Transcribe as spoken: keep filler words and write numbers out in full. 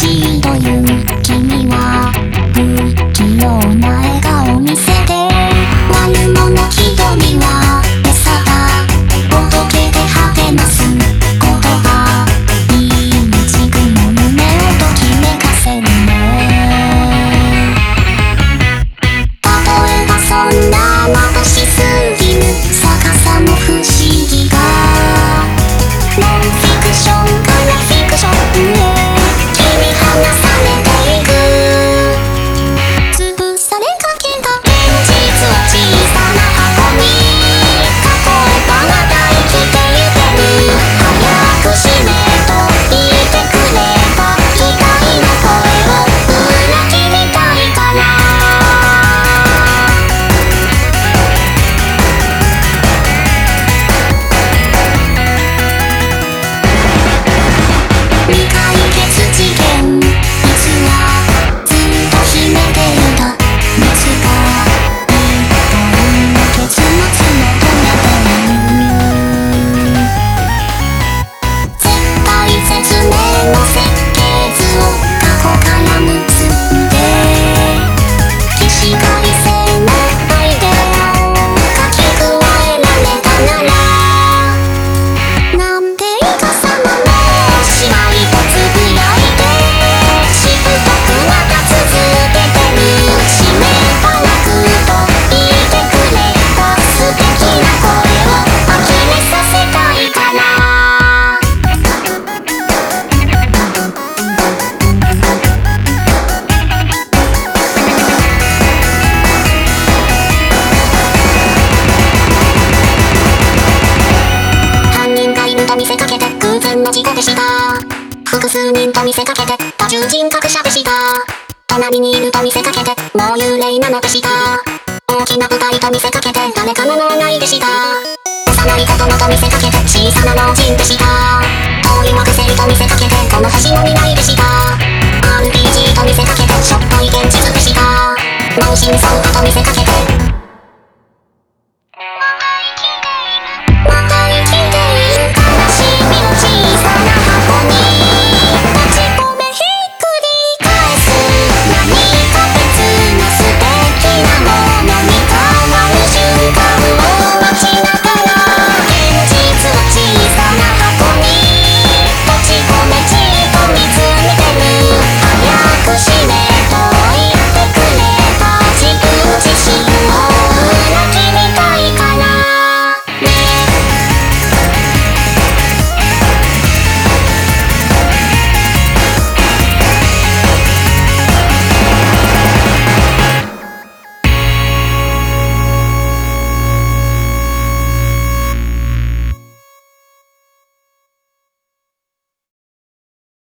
しいという君は不器用な笑顔見せて悪者一人は餌だおどけて励ますことがいい自分の夢をときめかせるね。例えばそんな眩しすぎる逆さの不思議がノンフィクションからフィクションへ切り離されていく潰されかけた現実を小さな箱に例えばまた生きてゆける早く死ねと言ってくれた期待の声を裏切りたいから未解決事件いつはずっと秘めていた熱が一体の結末求めている絶体絶命の設計図を過去から結んで起死回生のアイデアを書き加えられたならなんでイカサマもおしまいとつぶやいてしぶとくまた続けてる使命はなくと言ってくれた素敵な声を呆れさせたいから犯人がいると見せかけて偶然の事故でした複数人と見せかけて多重人格者でした隣にいると見せかけてもう幽霊なのでした大きな舞台と見せかけて誰かの脳内でした幼い子供と見せかけて小さな老人でした遠い惑星と見せかけてこの星の未来でした アールピージー と見せかけてしょっぽい現実でした脳神操作と見せかけ